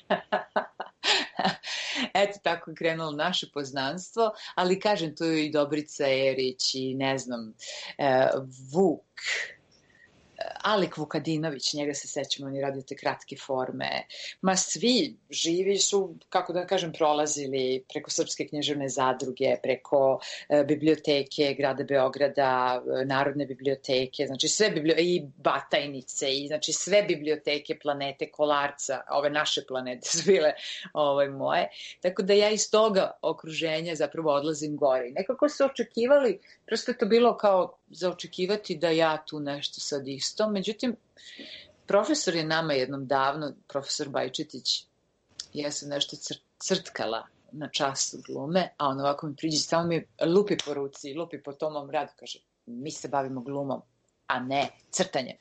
F: Eto, tako je krenulo naše poznanstvo, ali kažem, tu je i Dobrica Erić i ne znam, eh, Vuk, Alek Vukadinović, njega se sećamo, oni radio te kratke forme. Ma svi živi su, kako da kažem, prolazili preko Srpske književne zadruge, preko e, biblioteke grada Beograda, Narodne biblioteke, znači sve biblioteke, i Batajnice, i znači sve biblioteke planete Kolarca, ove naše planete su bile ovaj, moje. Tako da ja iz toga okruženja zapravo odlazim gore. I nekako su očekivali, prosto je to bilo kao za očekivati da ja tu nešto sad isto. Međutim, profesor je nama jednom davno, profesor Bajčetić, ja sam nešto cr- crtkala na času glume, a on ovako mi priđe, samo mi lupi po ruci, lupi po tom mom radu, kaže, mi se bavimo glumom, a ne crtanjem.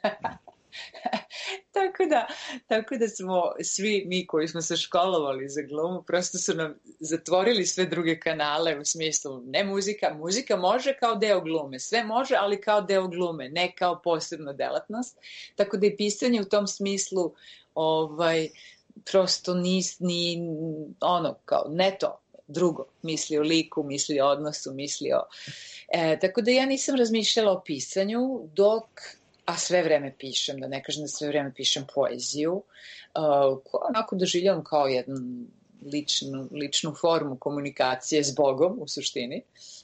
F: tako, da, tako da smo svi mi koji smo se školovali za glumu, prosto su nam zatvorili sve druge kanale u smislu ne muzika, muzika može kao deo glume, sve može, ali kao deo glume, ne kao posebna delatnost, tako da je pisanje u tom smislu ovaj, prosto ni, ni ono, kao ne to, drugo, misli o liku, misli o odnosu, misli o... E, tako da ja nisam razmišljala o pisanju dok... a sve vreme pišem, da ne kažem da sve vreme pišem poeziju, uh, koju onako doživljavam kao jednu ličnu, ličnu formu komunikacije s Bogom, u suštini.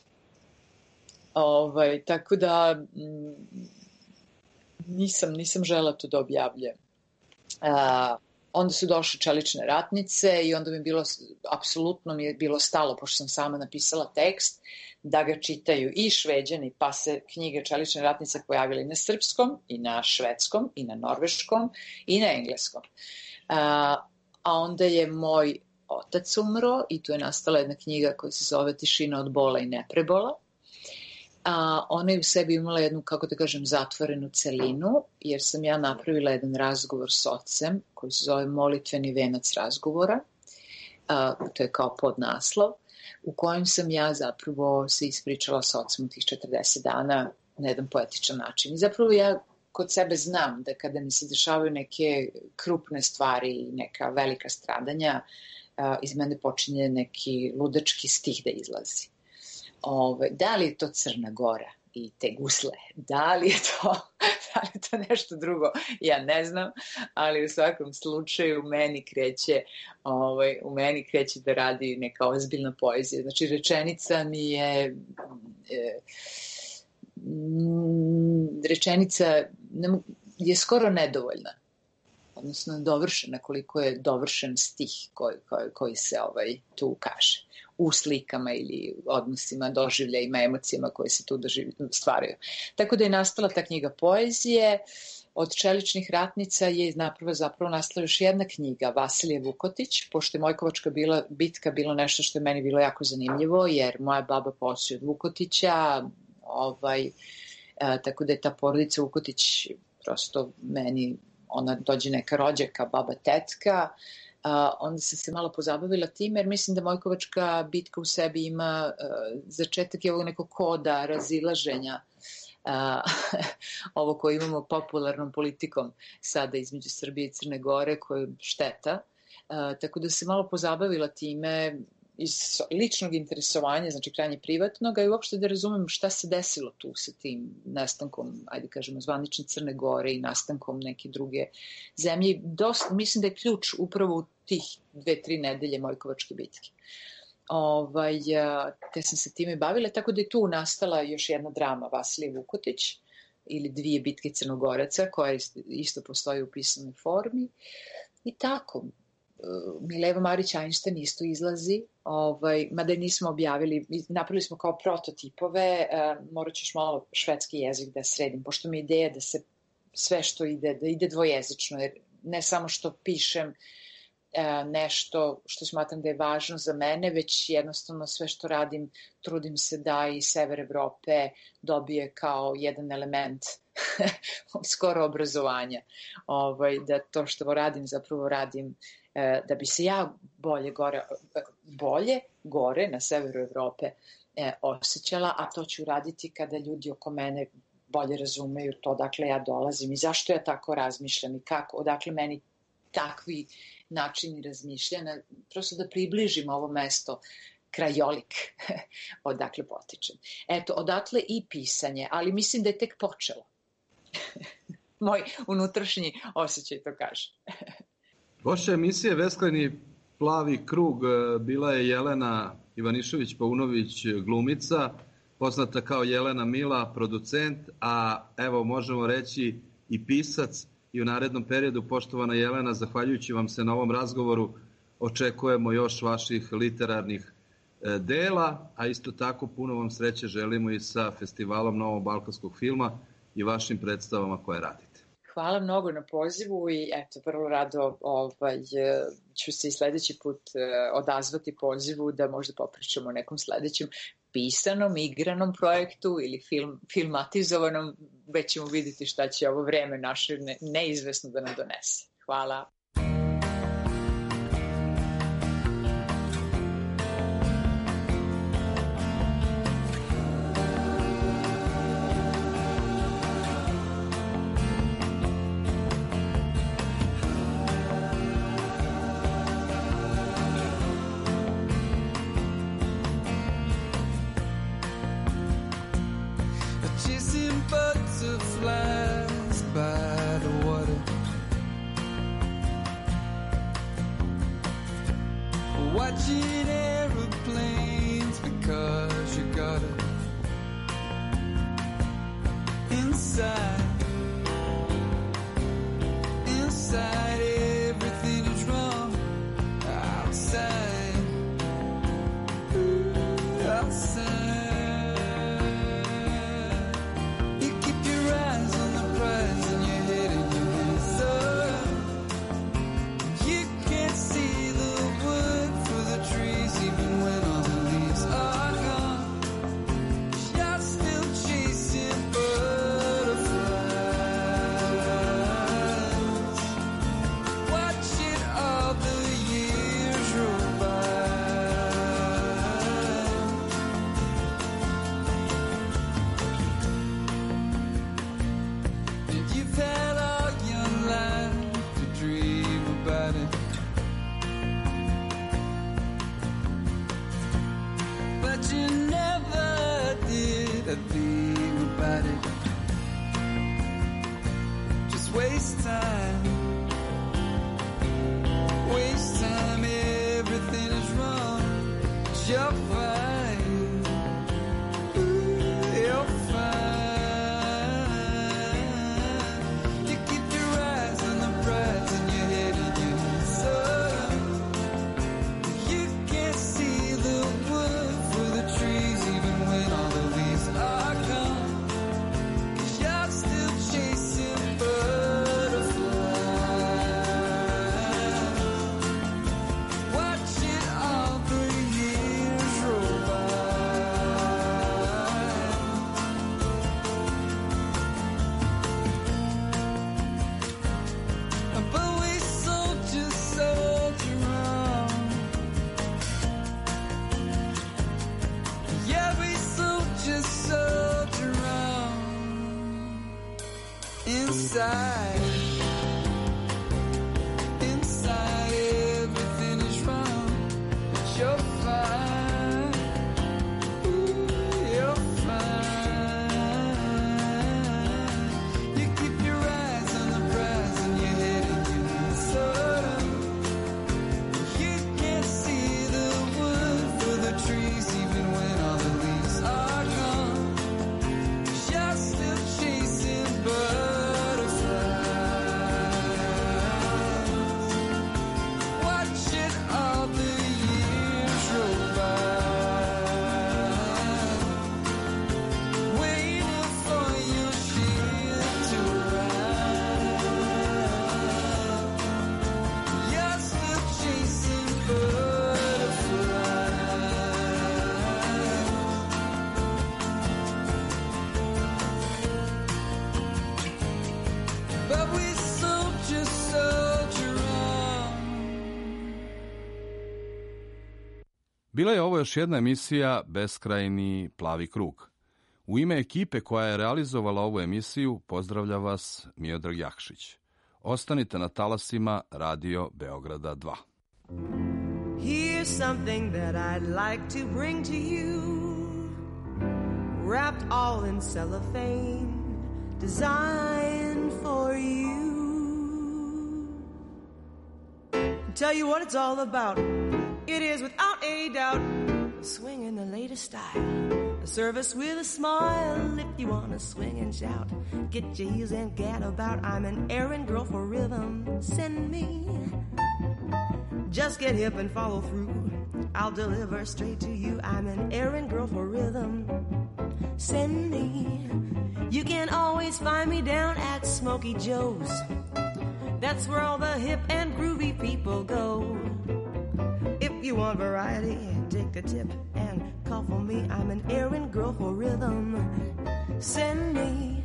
F: Ovaj, tako da m, nisam, nisam žela to da objavljujem. Uh, onda su došle Čelične ratnice i onda mi je bilo, apsolutno mi je bilo stalo, pošto sam sama napisala tekst, da ga čitaju i Šveđani, pa se knjige Čelične ratnice pojavile i na srpskom, i na švedskom, i na norveškom, i na engleskom. A, a onda je moj otac umro i tu je nastala jedna knjiga koja se zove Tišina od bola i neprebola. A ona je u sebi imala jednu, kako da kažem, zatvorenu celinu, jer sam ja napravila jedan razgovor s ocem, koji se zove Molitveni venac razgovora. A, to je kao podnaslov, u kojem sam ja zapravo se ispričala s ocem u tih četrdeset dana na jedan poetičan način. I zapravo ja kod sebe znam da kada mi se dešavaju neke krupne stvari i neka velika stradanja, iz mene počinje neki ludački stih da izlazi. Ove, da li je to Crna Gora i te gusle? Da li je to, da li je to nešto drugo? Ja ne znam, ali u svakom slučaju u meni kreće, ovaj, u meni kreće da radi neka ozbiljna poezija. Znači, rečenica mi je... E, rečenica je skoro nedovoljna. odnosno dovršena, koliko je dovršen stih koji, koji, koji se ovaj, tu kaže u slikama ili odnosima, doživljajima, emocijama koje se tu doživ... stvaraju. Tako da je nastala ta knjiga poezije. Od Čeličnih ratnica je napravo zapravo nastala još jedna knjiga, Vasilije Vukotić, pošto je Mojkovačka bila, bitka bilo nešto što je meni bilo jako zanimljivo, jer moja baba postoji od Vukotića, ovaj, a, tako da je ta porodica Vukotić prosto meni, ona dođe neka rođaka, baba, tetka, a, onda sam se malo pozabavila time, jer mislim da Mojkovačka bitka u sebi ima a, začetak je ovog nekog koda razilaženja, Uh, ovo koje imamo popularnom politikom sada između Srbije i Crne Gore, koje je šteta. Uh, tako da se malo pozabavila time iz ličnog interesovanja, znači krajnje privatnog, a i uopšte da razumem šta se desilo tu sa tim nastankom, ajde kažemo, zvanične Crne Gore i nastankom neke druge zemlje. Dosta, mislim da je ključ upravo u tih dve, tri nedelje Mojkovačke bitke. Ovaj, te sam se time bavila, tako da je tu nastala još jedna drama Vasilije Vukotić ili dvije bitke Crnogoraca koja isto postoji u pisanoj formi i tako. Mileva Marić Einstein isto izlazi, ovaj, mada je nismo objavili, napravili smo kao prototipove, morat ćeš malo švedski jezik da sredim, pošto mi je ideja da se sve što ide, da ide dvojezično, jer ne samo što pišem nešto što smatram da je važno za mene, već jednostavno sve što radim, trudim se da i sever Evrope dobije kao jedan element skoro obrazovanja. Ovaj, da to što radim, zapravo radim da bi se ja bolje gore, bolje gore na severu Evrope osjećala, a to ću raditi kada ljudi oko mene bolje razumeju to odakle ja dolazim i zašto ja tako razmišljam i kako, odakle meni takvi načini razmišljanja, prosto da približim ovo mesto krajolik odakle potičem. Eto, odatle i pisanje, ali mislim da je tek počelo. Moj unutrašnji osjećaj to kaže.
E: Gošća emisije Beskrajni plavi krug bila je Jelena Ivanišević-Paunović, glumica, poznata kao Jelena Mila, producent, a evo možemo reći i pisac. I u narednom periodu, poštovana Jelena, zahvaljujući vam se na ovom razgovoru, očekujemo još vaših literarnih e, dela, a isto tako puno vam sreće želimo i sa Festivalom Novog balkanskog filma i vašim predstavama koje radite.
F: Hvala mnogo na pozivu i eto, vrlo rado ovaj, ću se i sledeći put odazvati pozivu da možda popričamo o nekom sledećem pisanom, igranom projektu ili film, filmatizovanom, već ćemo vidjeti šta će ovo vreme naše ne, neizvesno da nam donese. Hvala.
J: Watching aeroplanes because you got it inside. Inside everything is wrong. Outside, outside. You keep your eyes on the prize and your head in your hands up. You can't see the wood for the trees even when all the leaves are gone. You're still chasing butterflies. inside. Inside everything is wrong, but you're fine. Ooh, you're fine. You keep your eyes on the prize and your head in your soda. You can't see the wood for the trees even when all the leaves are gone. You're still chasing butterflies, watching all the years roll by, waiting for your ship to arrive. You're still chasing butterflies. But we soldier, soldier on.
D: Bila je ovo još jedna emisija Beskrajni plavi krug. U ime ekipe koja je realizovala ovu emisiju pozdravlja vas Miodrag Jakšić. Ostanite na talasima Radio Beograda dva.
K: Here's something that I'd like to bring to you, wrapped all in cellophane, designed for you. Tell you what it's all about. It is without a doubt swing in the latest style, a service with a smile. If you wanna swing and shout, get your heels and get about. I'm an errand girl for rhythm. Send me. Just get hip and follow through. I'll deliver straight to you. I'm an errand girl for rhythm. Send me. You can always find me down at Smokey Joe's. That's where all the hip and groovy people go. If you want variety, take a tip and call for me. I'm an errand girl for rhythm. Send me.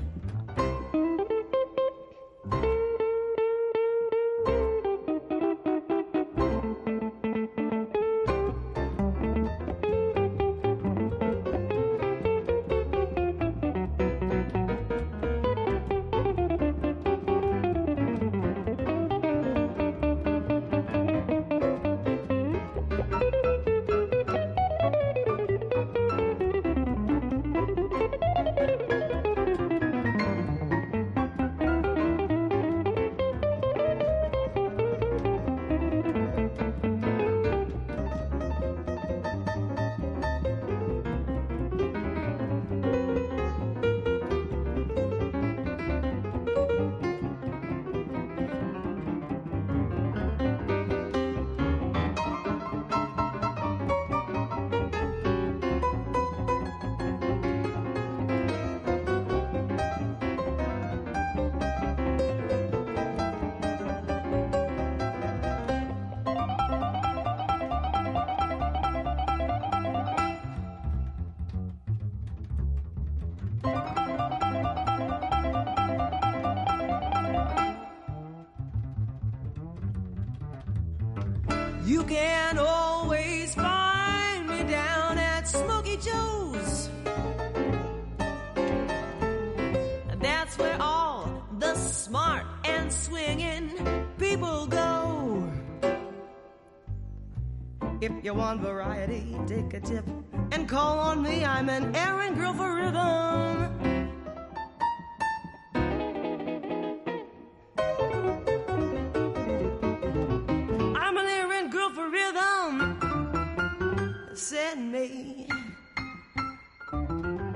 K: You can always find me down at Smokey Joe's. That's where all the smart and swinging people go. If you want variety, take a tip and call on me. I'm an errand girl for rhythm. Send me.